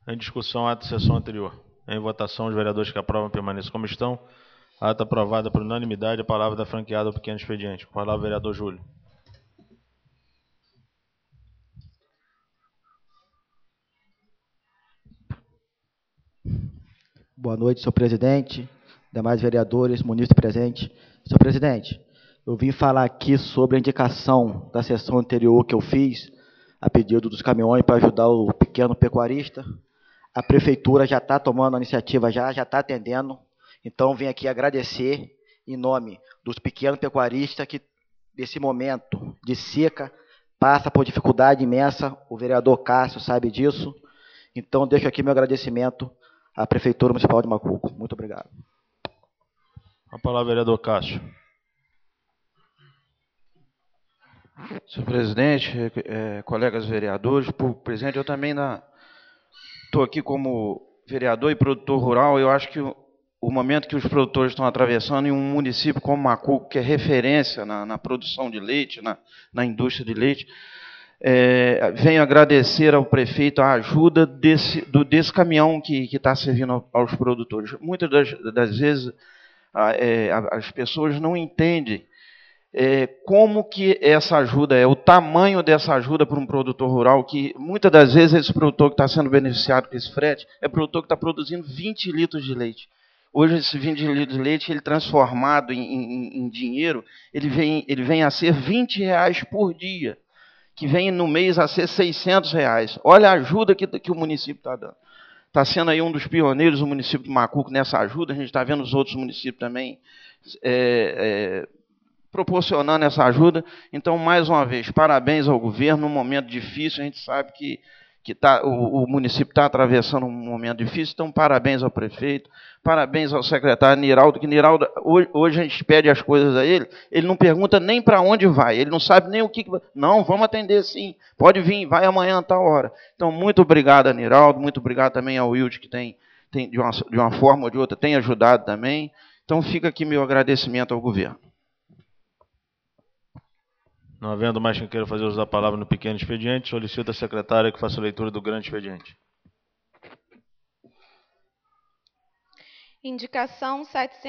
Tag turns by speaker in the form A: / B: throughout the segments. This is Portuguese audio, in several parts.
A: Em discussão, ato da sessão anterior. Em votação, os vereadores que aprovam permaneçam como estão. Ata aprovada por unanimidade. A palavra da franqueada ao pequeno expediente. Com a palavra, vereador Júlio.
B: Boa noite, senhor presidente, demais vereadores, munícipe presente. Senhor presidente, eu vim falar aqui sobre a indicação da sessão anterior que eu fiz, a pedido dos caminhões para ajudar o pequeno pecuarista. A prefeitura já está tomando a iniciativa, já está atendendo. Então, vim aqui agradecer em nome dos pequenos pecuaristas que, nesse momento de seca, passa por dificuldade imensa. O vereador Cássio sabe disso. Então, deixo aqui meu agradecimento à Prefeitura Municipal de Macuco. Muito obrigado.
A: A palavra, vereador Cássio.
C: Senhor presidente, colegas vereadores, por presente, eu também estou aqui como vereador e produtor rural. Eu acho que o momento que os produtores estão atravessando em um município como Macuco, que é referência na produção de leite, na indústria de leite, venho agradecer ao prefeito a ajuda desse caminhão que está servindo aos produtores. Muitas das vezes as pessoas não entendem como que essa ajuda o tamanho dessa ajuda para um produtor rural, que muitas das vezes esse produtor que está sendo beneficiado com esse frete é produtor que está produzindo 20 litros de leite. Hoje, esse 20 litros de leite, ele transformado em dinheiro, ele vem a ser R$20 por dia, que vem no mês a ser R$600. Olha a ajuda que o município está dando. Está sendo aí um dos pioneiros do município de Macuco nessa ajuda. A gente está vendo os outros municípios também proporcionando essa ajuda. Então, mais uma vez, parabéns ao governo. Num momento difícil, a gente sabe que o município está atravessando um momento difícil. Então, parabéns ao prefeito, parabéns ao secretário Niraldo, que Niraldo, hoje a gente pede as coisas a ele não pergunta nem para onde vai, ele não sabe nem o que... Não, vamos atender sim, pode vir, vai amanhã a tal hora. Então, muito obrigado a Niraldo, muito obrigado também ao Wilde, que tem de uma forma ou de outra, tem ajudado também. Então, fica aqui meu agradecimento ao governo.
A: Não havendo mais quem queira fazer uso da palavra no pequeno expediente, solicito à secretária que faça a leitura do grande expediente.
D: Indicação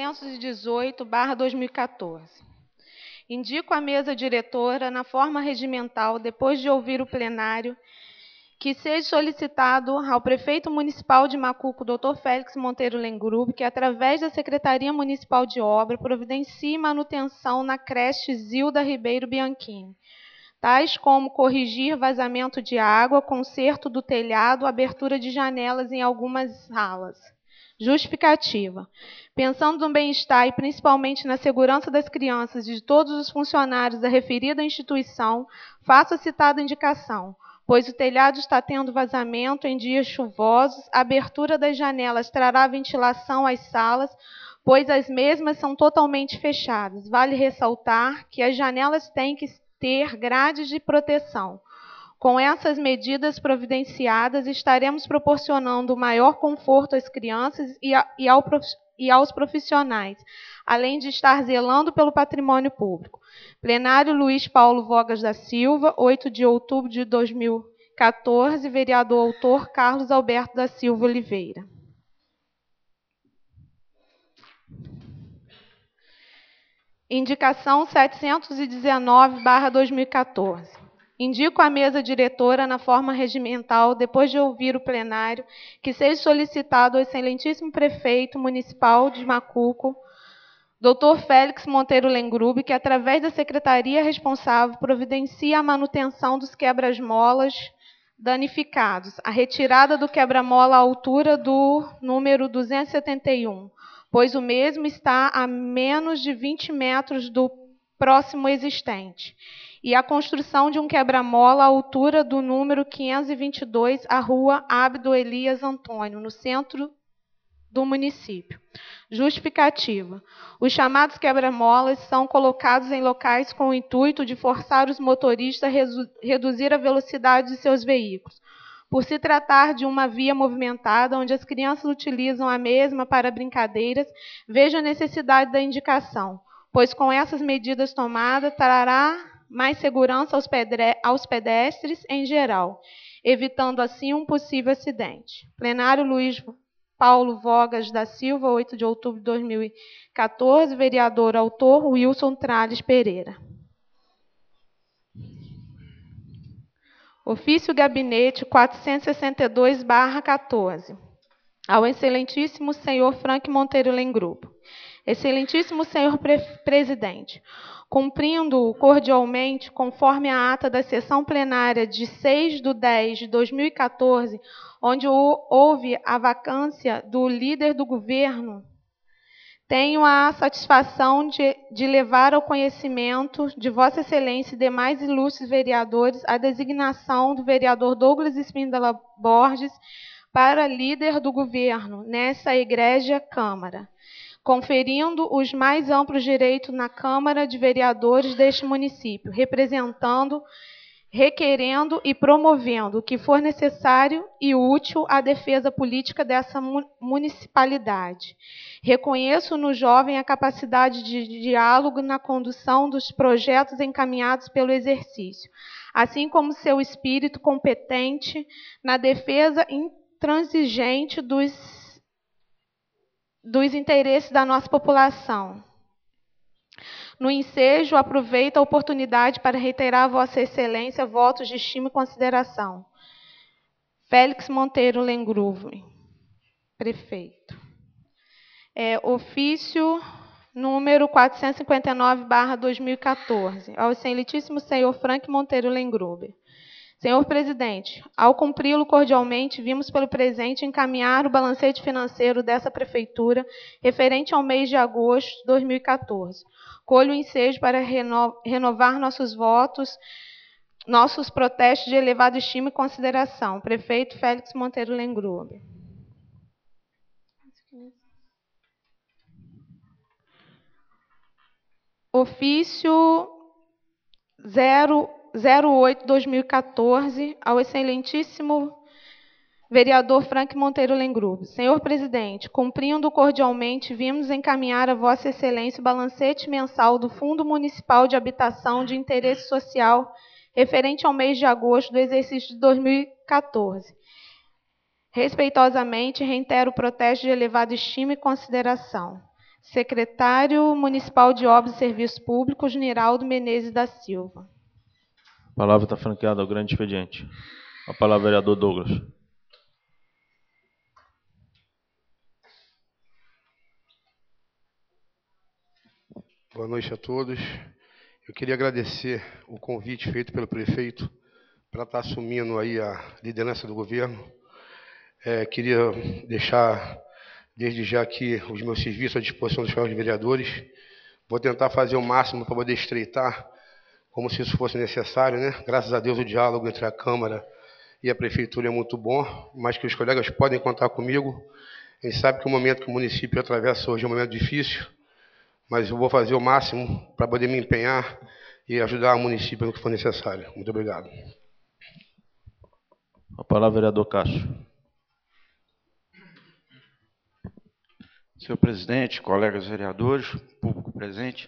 D: 718/2014. Indico à mesa diretora, na forma regimental, depois de ouvir o plenário, que seja solicitado ao prefeito municipal de Macuco, Dr. Félix Monteiro Lengrube, que, através da Secretaria Municipal de Obra, providencie manutenção na creche Zilda Ribeiro Bianchini, tais como corrigir vazamento de água, conserto do telhado, abertura de janelas em algumas salas. Justificativa. Pensando no bem-estar e principalmente na segurança das crianças e de todos os funcionários da referida instituição, faço a citada indicação, pois o telhado está tendo vazamento em dias chuvosos, a abertura das janelas trará ventilação às salas, pois as mesmas são totalmente fechadas. Vale ressaltar que as janelas têm que ter grades de proteção. Com essas medidas providenciadas, estaremos proporcionando maior conforto às crianças e aos profissionais, além de estar zelando pelo patrimônio público. Plenário Luiz Paulo Vogas da Silva, 8 de outubro de 2014, vereador autor Carlos Alberto da Silva Oliveira. Indicação 719/2014. Indico à mesa diretora, na forma regimental, depois de ouvir o plenário, que seja solicitado ao excelentíssimo prefeito municipal de Macuco, Dr. Félix Monteiro Lengrube, que, através da secretaria responsável, providencie a manutenção dos quebra-molas danificados, a retirada do quebra-mola à altura do número 271, pois o mesmo está a menos de 20 metros do próximo existente, e a construção de um quebra-mola à altura do número 522, a rua Abdo Elias Antônio, no centro do município. Justificativa. Os chamados quebra-molas são colocados em locais com o intuito de forçar os motoristas a reduzir a velocidade de seus veículos. Por se tratar de uma via movimentada, onde as crianças utilizam a mesma para brincadeiras, vejo a necessidade da indicação, pois com essas medidas tomadas, trará mais segurança aos pedestres em geral. evitando assim um possível acidente. Plenário Luiz Paulo Vogas da Silva, 8 de outubro de 2014, vereador autor Wilson Trales Pereira. Ofício Gabinete 462/14. Ao excelentíssimo senhor Frank Monteiro Lengrupo. Excelentíssimo senhor presidente, cumprindo cordialmente, conforme a ata da sessão plenária de 6/10/2014, onde houve a vacância do líder do governo, tenho a satisfação de levar ao conhecimento de Vossa Excelência e demais ilustres vereadores a designação do vereador Douglas Espíndola Borges para líder do governo nessa egrégia Câmara, conferindo os mais amplos direitos na Câmara de Vereadores deste município, representando, requerendo e promovendo o que for necessário e útil à defesa política dessa municipalidade. Reconheço no jovem a capacidade de diálogo na condução dos projetos encaminhados pelo exercício, assim como seu espírito competente na defesa intransigente dos interesses da nossa população. No ensejo, aproveito a oportunidade para reiterar a Vossa Excelência votos de estima e consideração. Félix Monteiro Lengruve, prefeito. Ofício número 459/2014, ao excelentíssimo senhor Frank Monteiro Lengruve. Senhor presidente, ao cumpri-lo cordialmente, vimos pelo presente encaminhar o balancete financeiro dessa prefeitura referente ao mês de agosto de 2014. Colho o ensejo para renovar nossos votos, nossos protestos de elevada estima e consideração. Prefeito Félix Monteiro Lengruve. Ofício 08/2014, ao excelentíssimo vereador Frank Monteiro Lengruve. Senhor presidente, cumprindo cordialmente, vimos encaminhar a Vossa Excelência o balancete mensal do Fundo Municipal de Habitação de Interesse Social referente ao mês de agosto do exercício de 2014. Respeitosamente, reitero o protesto de elevada estima e consideração. Secretário Municipal de Obras e Serviços Públicos, Niraldo Menezes da Silva.
A: A palavra está franqueada ao grande expediente. A palavra, vereador Douglas.
E: Boa noite a todos. Eu queria agradecer o convite feito pelo prefeito para estar assumindo aí a liderança do governo. Queria deixar desde já aqui os meus serviços à disposição dos colegas vereadores. Vou tentar fazer o máximo para poder estreitar, como se isso fosse necessário, né? Graças a Deus o diálogo entre a Câmara e a Prefeitura é muito bom, mas que os colegas podem contar comigo. A gente sabe que o momento que o município atravessa hoje é um momento difícil, mas eu vou fazer o máximo para poder me empenhar e ajudar o município no que for necessário. Muito obrigado.
A: A palavra, vereador Cássio.
C: Senhor presidente, colegas vereadores, público presente,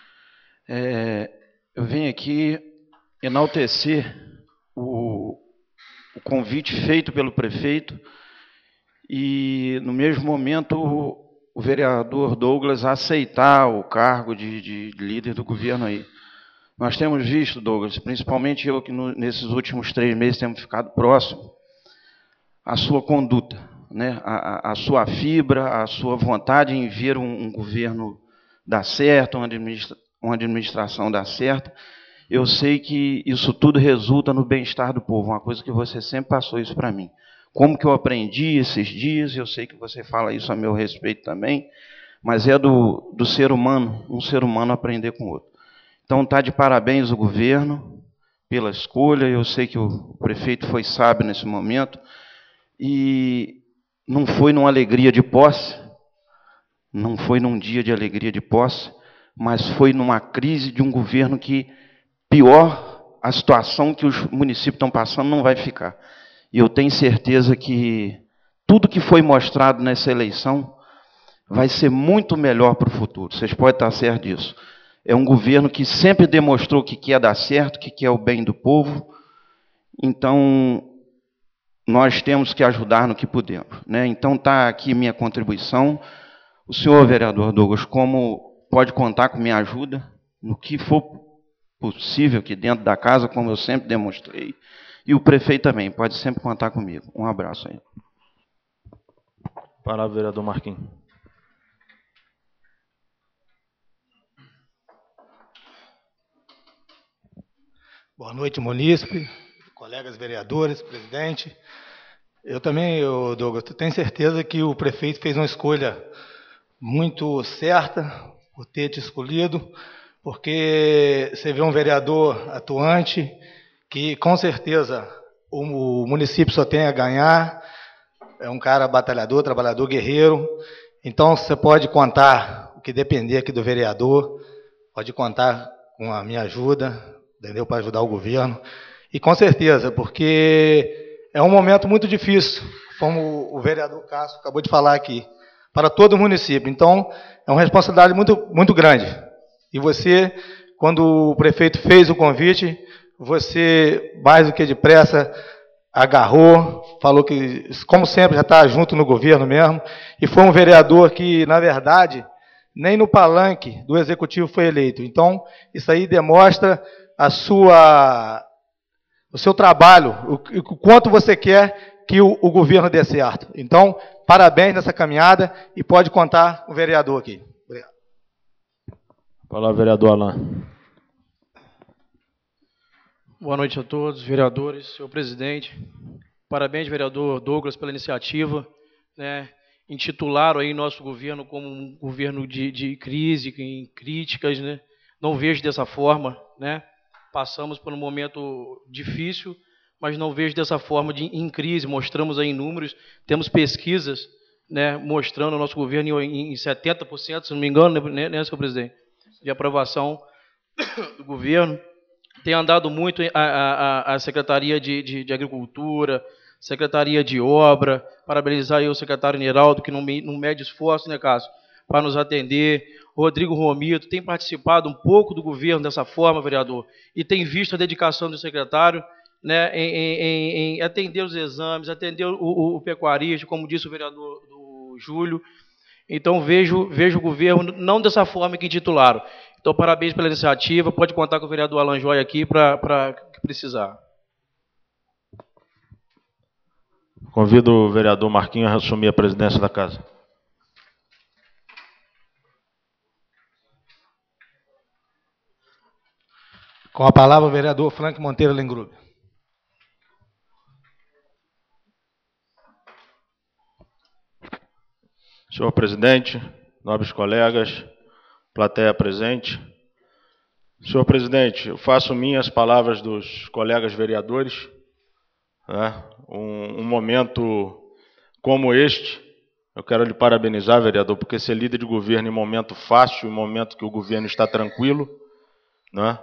C: eu venho aqui enaltecer o convite feito pelo prefeito e, no mesmo momento, o vereador Douglas aceitar o cargo de líder do governo aí. Nós temos visto, Douglas, principalmente eu que nesses últimos 3 meses temos ficado próximo, a sua conduta, né? A sua fibra, a sua vontade em ver um governo dar certo, uma administração dar certo. Eu sei que isso tudo resulta no bem-estar do povo, uma coisa que você sempre passou isso para mim. Como que eu aprendi esses dias, eu sei que você fala isso a meu respeito também, mas é do ser humano, um ser humano aprender com o outro. Então está de parabéns o governo pela escolha, eu sei que o prefeito foi sábio nesse momento, e não foi numa alegria de posse, não foi num dia de alegria de posse, mas foi numa crise de um governo que pior a situação que os municípios estão passando não vai ficar. E eu tenho certeza que tudo que foi mostrado nessa eleição vai ser muito melhor para o futuro. Vocês podem estar certos disso. É um governo que sempre demonstrou que quer dar certo, que quer o bem do povo. Então, nós temos que ajudar no que pudermos, né? Então, está aqui minha contribuição. O senhor vereador Douglas, como pode contar com minha ajuda no que for possível aqui dentro da casa, como eu sempre demonstrei. E o prefeito também, pode sempre contar comigo. Um abraço aí.
A: Palavra, vereador Marquinhos.
F: Boa noite, munícipe, colegas vereadores, presidente. Eu também, Douglas, tenho certeza que o prefeito fez uma escolha muito certa por ter te escolhido, porque você vê um vereador atuante que, com certeza, o município só tem a ganhar. É um cara batalhador, trabalhador, guerreiro. Então, você pode contar, o que depender aqui do vereador, pode contar com a minha ajuda, entendeu? Para ajudar o governo. E com certeza, porque é um momento muito difícil, como o vereador Cássio acabou de falar aqui, para todo o município. Então, é uma responsabilidade muito grande. E você, quando o prefeito fez o convite, você, mais do que depressa, agarrou, falou que, como sempre, já está junto no governo mesmo, e foi um vereador que, na verdade, nem no palanque do Executivo foi eleito. Então, isso aí demonstra o seu trabalho, o quanto você quer que o governo dê certo. Então, parabéns nessa caminhada e pode contar o vereador aqui. Obrigado.
A: Palavra, vereador Alain.
G: Boa noite a todos, vereadores, senhor presidente. Parabéns, vereador Douglas, pela iniciativa, né? Intitularam aí nosso governo como um governo de crise, em críticas, né? Não vejo dessa forma, né? Passamos por um momento difícil, mas não vejo dessa forma em crise. Mostramos aí em números, temos pesquisas, né, mostrando o nosso governo em 70%, se não me engano, né, senhor presidente, de aprovação do governo. Tem andado muito a Secretaria de Agricultura, Secretaria de Obra, parabenizar aí o secretário Neraldo, que não mede esforço, né, Cássio, para nos atender. Rodrigo Romito tem participado um pouco do governo dessa forma, vereador, e tem visto a dedicação do secretário, né, em atender os exames, atender o pecuarista, como disse o vereador do Júlio. Então, vejo o governo não dessa forma que intitularam. Então, parabéns pela iniciativa. Pode contar com o vereador Alan Joia aqui para que precisar.
A: Convido o vereador Marquinhos a assumir a presidência da casa.
F: Com a palavra, o vereador Frank Monteiro Lengrube.
A: Senhor presidente, nobres colegas, plateia presente. Senhor presidente, eu faço minhas palavras dos colegas vereadores, né? Um momento como este, eu quero lhe parabenizar, vereador, porque ser líder de governo em momento fácil, em momento que o governo está tranquilo, né?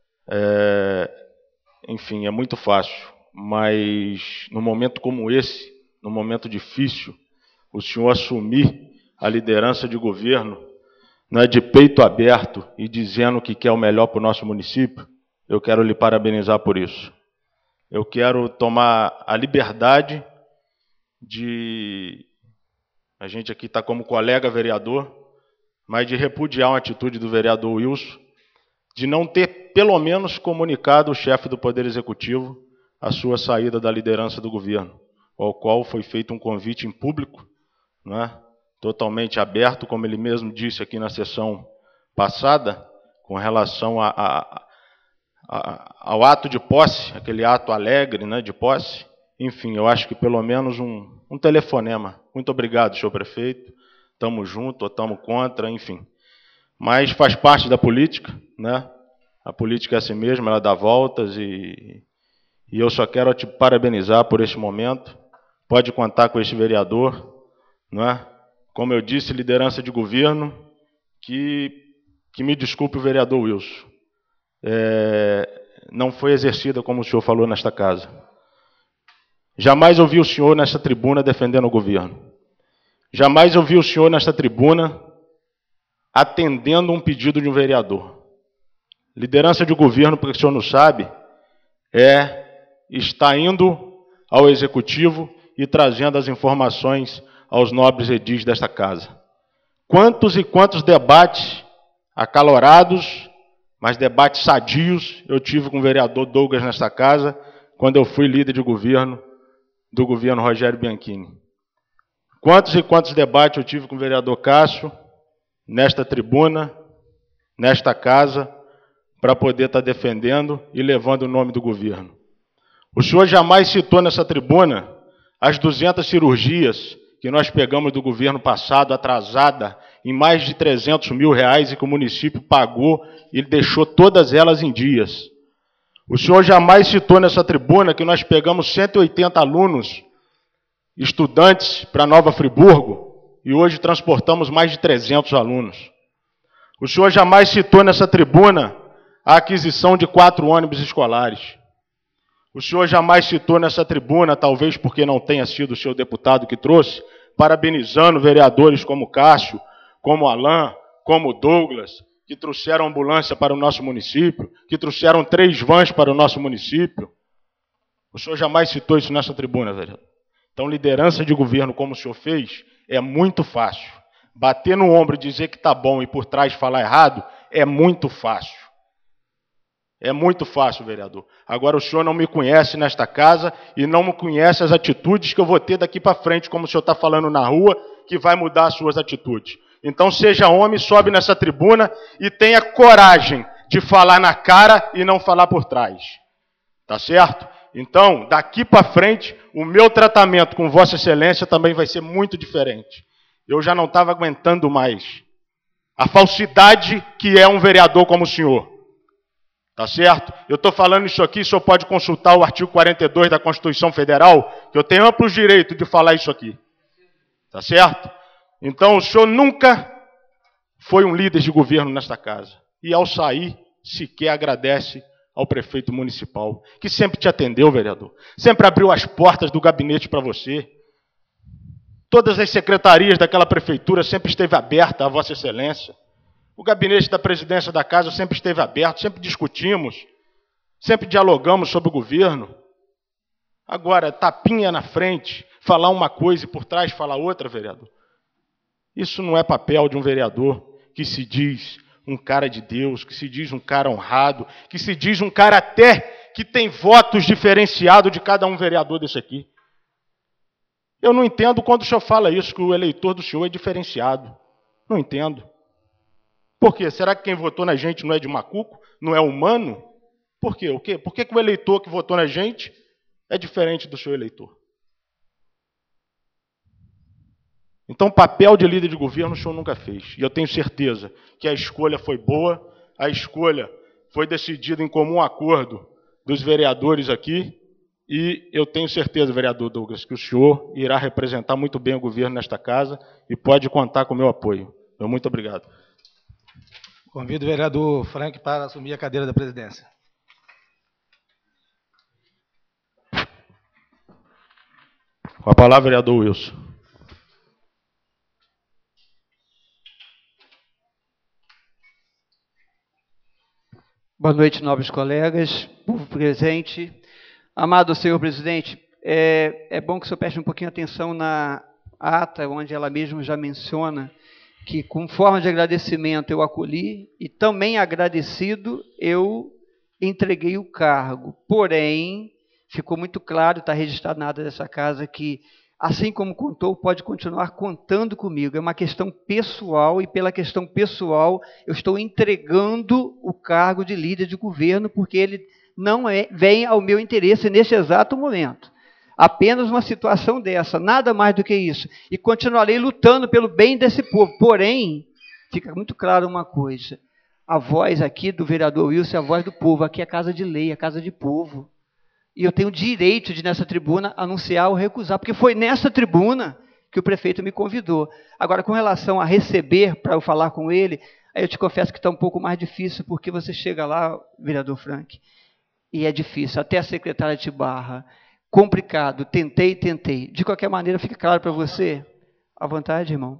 A: Enfim, é muito fácil, mas num momento como esse, num momento difícil, o senhor assumir a liderança de governo, não é de peito aberto e dizendo que quer o melhor para o nosso município, eu quero lhe parabenizar por isso. Eu quero tomar a liberdade de... A gente aqui está como colega vereador, mas de repudiar uma atitude do vereador Wilson, de não ter, pelo menos, comunicado o chefe do Poder Executivo a sua saída da liderança do governo, ao qual foi feito um convite em público, né, totalmente aberto, como ele mesmo disse aqui na sessão passada, com relação ao ato de posse, aquele ato alegre, né, de posse. Enfim, eu acho que pelo menos um telefonema. Muito obrigado, senhor prefeito. Estamos juntos ou estamos contra, enfim. Mas faz parte da política, né? A política é assim mesmo, ela dá voltas e eu só quero te parabenizar por este momento. Pode contar com este vereador, né? Como eu disse, liderança de governo, que me desculpe o vereador Wilson, não foi exercida como o senhor falou nesta casa. Jamais ouvi o senhor nesta tribuna defendendo o governo. Jamais ouvi o senhor nesta tribuna atendendo um pedido de um vereador. Liderança de governo, porque o senhor não sabe, está indo ao Executivo e trazendo as informações aos nobres edis desta casa. Quantos e quantos debates acalorados, mas debates sadios, eu tive com o vereador Douglas nesta casa, quando eu fui líder de governo do governo Rogério Bianchini. Quantos e quantos debates eu tive com o vereador Cássio, nesta tribuna, nesta casa, para poder estar defendendo e levando o nome do governo. O senhor jamais citou nessa tribuna as 200 cirurgias que nós pegamos do governo passado, atrasada, em mais de 300 mil reais, e que o município pagou e deixou todas elas em dias. O senhor jamais citou nessa tribuna que nós pegamos 180 alunos, estudantes, para Nova Friburgo, e hoje transportamos mais de 300 alunos. O senhor jamais citou nessa tribuna a aquisição de 4 ônibus escolares. O senhor jamais citou nessa tribuna, talvez porque não tenha sido o seu deputado que trouxe, parabenizando vereadores como Cássio, como Alain, como Douglas, que trouxeram ambulância para o nosso município, que trouxeram 3 vans para o nosso município. O senhor jamais citou isso nessa tribuna, vereador. Então, liderança de governo, como o senhor fez, é muito fácil. Bater no ombro e dizer que está bom e por trás falar errado é muito fácil. É muito fácil, vereador. Agora, o senhor não me conhece nesta casa e não me conhece as atitudes que eu vou ter daqui para frente, como o senhor está falando na rua, que vai mudar as suas atitudes. Então, seja homem, sobe nessa tribuna e tenha coragem de falar na cara e não falar por trás. Tá certo? Então, daqui para frente, o meu tratamento com Vossa Excelência também vai ser muito diferente. Eu já não estava aguentando mais a falsidade que é um vereador como o senhor. Tá certo? Eu estou falando isso aqui, o senhor pode consultar o artigo 42 da Constituição Federal, que eu tenho amplo direito de falar isso aqui. Tá certo? Então, o senhor nunca foi um líder de governo nesta casa. E ao sair, sequer agradece ao prefeito municipal, que sempre te atendeu, vereador. Sempre abriu as portas do gabinete para você. Todas as secretarias daquela prefeitura sempre esteve aberta a Vossa Excelência. O gabinete da presidência da casa sempre esteve aberto, sempre discutimos, sempre dialogamos sobre o governo. Agora, tapinha na frente, falar uma coisa e por trás falar outra, vereador. Isso não é papel de um vereador que se diz um cara de Deus, que se diz um cara honrado, que se diz um cara até que tem votos diferenciados de cada um vereador desse aqui. Eu não entendo quando o senhor fala isso, que o eleitor do senhor é diferenciado. Não entendo. Por quê? Será que quem votou na gente não é de macuco? Não é humano? Por quê? O quê? Por que o eleitor que votou na gente é diferente do seu eleitor? Então, papel de líder de governo o senhor nunca fez. E eu tenho certeza que a escolha foi boa, a escolha foi decidida em comum acordo dos vereadores aqui, e eu tenho certeza, vereador Douglas, que o senhor irá representar muito bem o governo nesta casa e pode contar com o meu apoio. Meu muito obrigado.
F: Convido o vereador Frank para assumir a cadeira da presidência.
A: Com a palavra, vereador Wilson.
H: Boa noite, nobres colegas, povo presente. Amado senhor presidente, é bom que o senhor preste um pouquinho atenção na ata, onde ela mesma já menciona que, com forma de agradecimento, eu acolhi e também agradecido, eu entreguei o cargo. Porém, ficou muito claro, está registrado na ata dessa casa, que, assim como contou, pode continuar contando comigo. É uma questão pessoal e, pela questão pessoal, eu estou entregando o cargo de líder de governo, porque ele não vem ao meu interesse neste exato momento. Apenas uma situação dessa, nada mais do que isso. E continuarei lutando pelo bem desse povo. Porém, fica muito claro uma coisa. A voz aqui do vereador Wilson é a voz do povo. Aqui é a casa de lei, a casa de povo. E eu tenho o direito de, nessa tribuna, anunciar ou recusar, porque foi nessa tribuna que o prefeito me convidou. Agora, com relação a receber para eu falar com ele, aí eu te confesso que está um pouco mais difícil, porque você chega lá, vereador Frank, e é difícil, até a secretária te barra. Complicado, tentei. De qualquer maneira, fica claro para você? À vontade, irmão.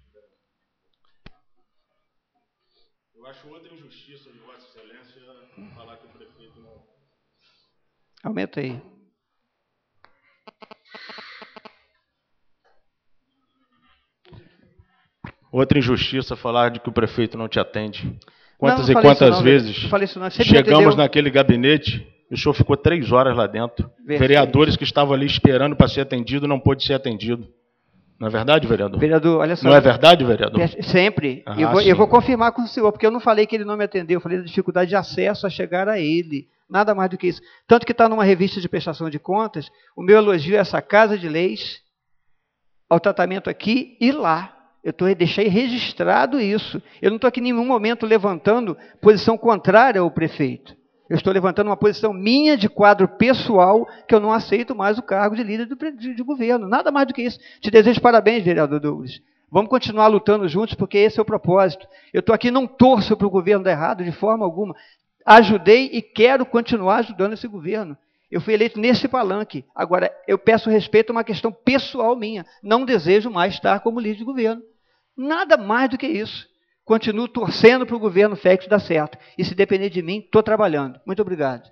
A: Eu acho outra injustiça de Vossa Excelência falar que o prefeito não...
H: Aumenta aí.
A: Outra injustiça falar de que o prefeito não te atende. Quantas
H: Não,
A: e
H: não falei isso
A: quantas
H: não,
A: vezes
H: não falei isso não. Sempre me
A: chegamos
H: atendeu.
A: naquele gabinete e o senhor ficou 3 horas lá dentro.
H: Perfeito.
A: Vereadores que estavam ali esperando para ser atendido não pôde ser atendido. Não é verdade, vereador?
H: Vereador, olha só.
A: Não é verdade, vereador?
H: Sempre.
A: Ah,
H: Eu vou
A: sim.
H: confirmar com o senhor, porque eu não falei que ele não me atendeu, eu falei da dificuldade de acesso a chegar a ele. Nada mais do que isso. Tanto que está numa revista de prestação de contas, o meu elogio a essa Casa de Leis, ao tratamento aqui e lá. Deixei registrado isso. Eu não estou aqui em nenhum momento levantando posição contrária ao prefeito. Eu estou levantando uma posição minha de quadro pessoal, que eu não aceito mais o cargo de líder de governo. Nada mais do que isso. Te desejo parabéns, vereador Douglas. Vamos continuar lutando juntos, porque esse é o propósito. Eu estou aqui, não torço para o governo dar errado de forma alguma. Ajudei e quero continuar ajudando esse governo. Eu fui eleito nesse palanque. Agora, eu peço respeito a uma questão pessoal minha. Não desejo mais estar como líder de governo. Nada mais do que isso. Continuo torcendo para o governo Félix dar certo. E se depender de mim, estou trabalhando. Muito obrigado.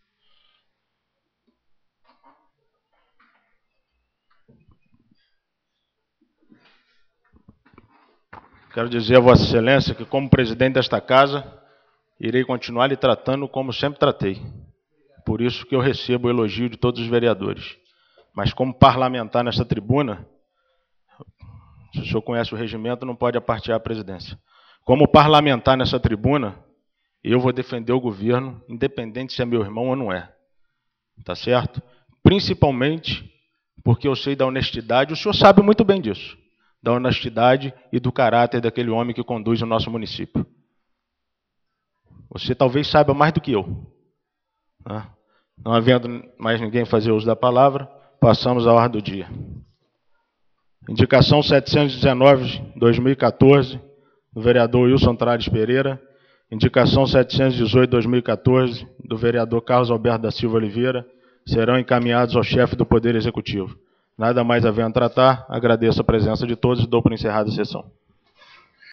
A: Quero dizer a Vossa Excelência que, como presidente desta casa, irei continuar lhe tratando como sempre tratei. Por isso que eu recebo o elogio de todos os vereadores. Mas como parlamentar nesta tribuna, se o senhor conhece o regimento, não pode apartear a presidência. Como parlamentar nessa tribuna, eu vou defender o governo, independente se é meu irmão ou não é. Tá certo? Principalmente porque eu sei da honestidade, o senhor sabe muito bem disso, da honestidade e do caráter daquele homem que conduz o nosso município. Você talvez saiba mais do que eu. Não havendo mais ninguém fazer uso da palavra, passamos à ordem do dia. Indicação 719/2014, do vereador Wilson Trales Pereira. Indicação 718/2014, do vereador Carlos Alberto da Silva Oliveira, serão encaminhados ao chefe do Poder Executivo. Nada mais havendo a tratar, agradeço a presença de todos e dou por encerrada a sessão.